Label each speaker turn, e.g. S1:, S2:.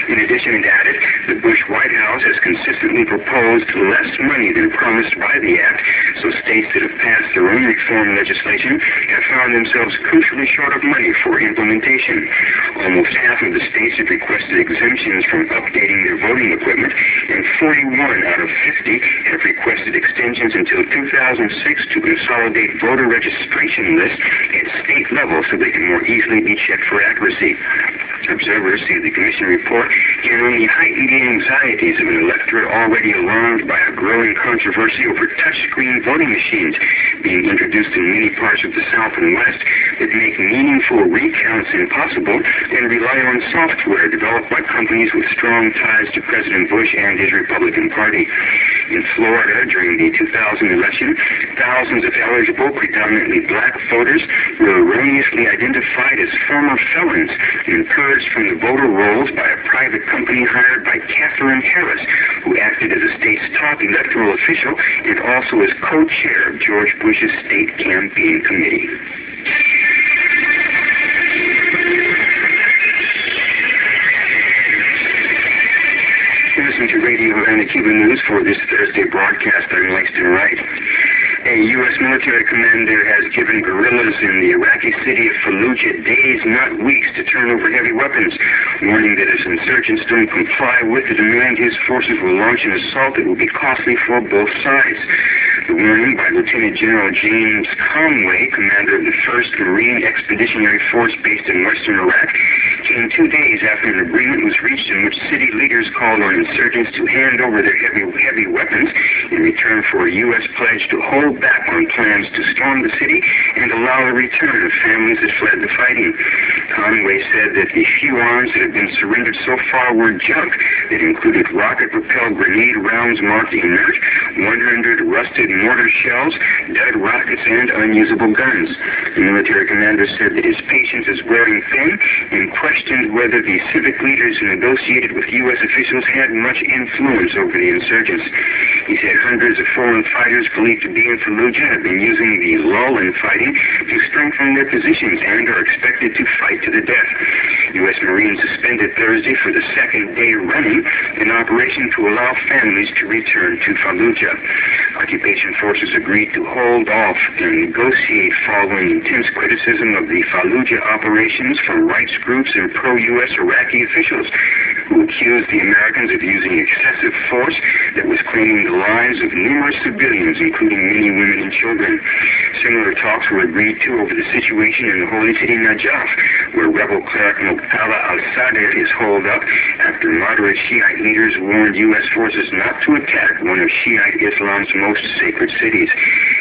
S1: In addition, it added, the Bush White House has consistently proposed less money than promised by the act, so states that have passed their own reform legislation have found themselves crucially short of money for implementation. Almost half of the states have requested exemptions from updating their voting equipment, and 41 out of 50 have requested extensions until 2006 to consolidate voter registration lists at state level so they can more easily be checked for accuracy. Observers see the Commission report can only heighten the anxieties of an electorate already alarmed by a growing controversy over touchscreen voting machines being introduced in many parts of the South and West that make meaningful recounts impossible and rely on software developed by companies with strong ties to President Bush and his Republican Party. In Florida, during the 2000 election, thousands of eligible, predominantly black voters were erroneously identified as former felons and purged from the voter rolls by a private company hired by Katherine Harris, who acted as the state's top electoral official and also as co-chair of George Bush's state campaign committee. Listen to Radio Havana Cuba News for this Thursday broadcast. I'm Langston Wright. A U.S. military commander has given guerrillas in the Iraqi city of Fallujah days, not weeks, to turn over heavy weapons, warning that if insurgents don't comply with the demand, his forces will launch an assault that will be costly for both sides. The warning by Lieutenant General James Conway, commander of the 1st Marine Expeditionary Force based in western Iraq, came 2 days after an agreement was reached in which city leaders called on insurgents to hand over their heavy weapons in return for a U.S. pledge to hold back on plans to storm the city and allow the return of families that fled the fighting. Conway said that the few arms that had been surrendered so far were junk that included rocket-propelled grenade rounds marked inert, 100 rusted mortar shells, dead rockets, and unusable guns. The military commander said that his patience is wearing thin and questioned whether the civic leaders who negotiated with U.S. officials had much influence over the insurgents. He said hundreds of foreign fighters believed to be in Fallujah have been using the lull in fighting to strengthen their positions and are expected to fight to the death. U.S. Marines suspended Thursday for the second day running an operation to allow families to return to Fallujah. Occupation forces agreed to hold off and negotiate following intense criticism of the Fallujah operations from rights groups and pro-U.S. Iraqi officials who accused the Americans of using excessive force that was claiming the lives of numerous civilians, including many women and children. Similar talks were agreed to over the situation in the holy city Najaf, where rebel cleric Muqtada al-Sadr is holed up after moderate Shiite leaders warned U.S. forces not to attack one of Shiite Islam's most sacred cities.